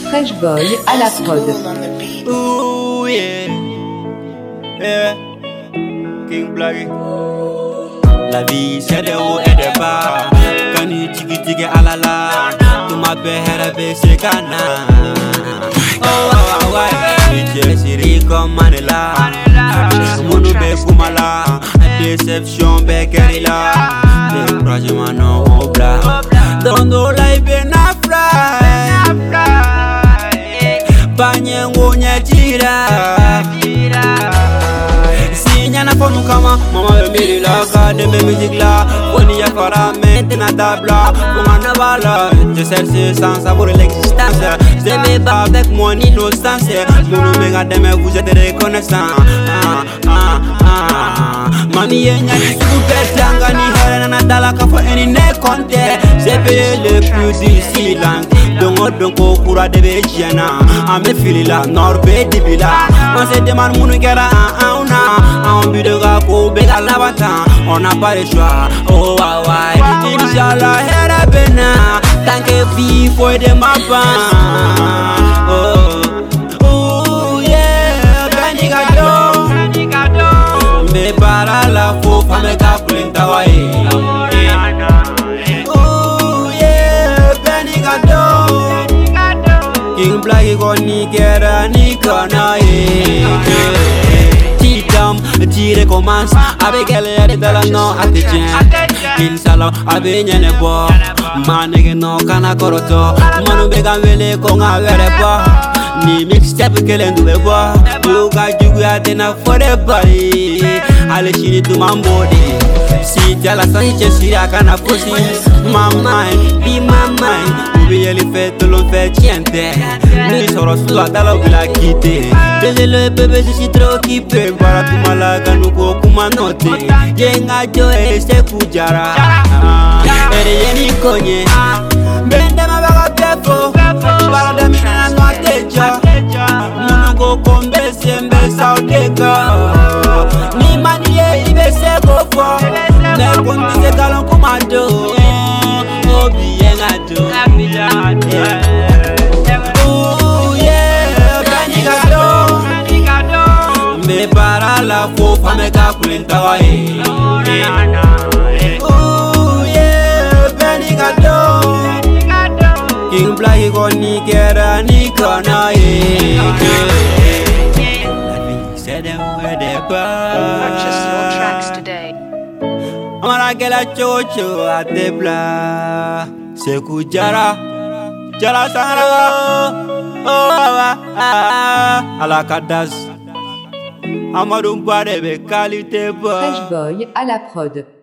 Fresh Boy à la prod. Ooh yeah, yeah, King Blaggy. La vie c'est des hauts et des bas. Quand tu tiki tiki alala, tu m'appelles c'est Ghana. Oh ouais, tu chérie comme Manila. Mounou be Kumala, déception be Kerila. Découragement non obla. Dans nos lives ben Banyengo nyachira Sinya na fonu kama Mama bemiri la Kade be music la Foni ya fara mente na tabla Fumana bala Je cherche sans savoir l'existence Je me bats avec mon innocence Mounou menga deme vous êtes reconnaissant Mami yenya ni super tanga ni herena na dala kafo eni ne konte J'ai payé le plus difficile Dongo kura de be chiana Ame filila norbe dibila On se demande mounou kera on bu de gako bega labata On n'a pas le choix Oh ouais Inch'Allah hera bena Tant que vie faut de ma Oh yeah Beni gado Me para la fo fame ka plenta wae Oh yeah Beni gado King Blaggy koni kera ni kana Tu recommences avec elle et de la non à tes tiens Inshallah avec nyene bo Manege no kana koroto Manu bega wele konga wele bo Ni mixtape kele ndube bo Yuga jugu ya tena fore bari Ale shini tu mambodi Si tala sanche siri kana fosi My mind, be my mind Oubliez les fêtes, l'on fait tiente Ni soro sula dala bila kite Désolé bébé je suis trop occupé Bara kumalaga nuko kumanote Yenga joe se kujara Ere yeni konye Mbende mabaga pefo Bara demina no ateja Munugo kombe sembe saudeka Ni maniye ibe se gofo Ne kundi se galon kumado Obi yenga do Ooh yeah Beni gado Me para la fo fame ka kulenta wae Ooh yeah Beni gado King Blaggy koni kera ni kana Purchase your tracks today. Amara gela chocho atebla Seku jara Jara sangara Oh Alakadas Amadou Mbare be qualité Fresh Boy à la prod.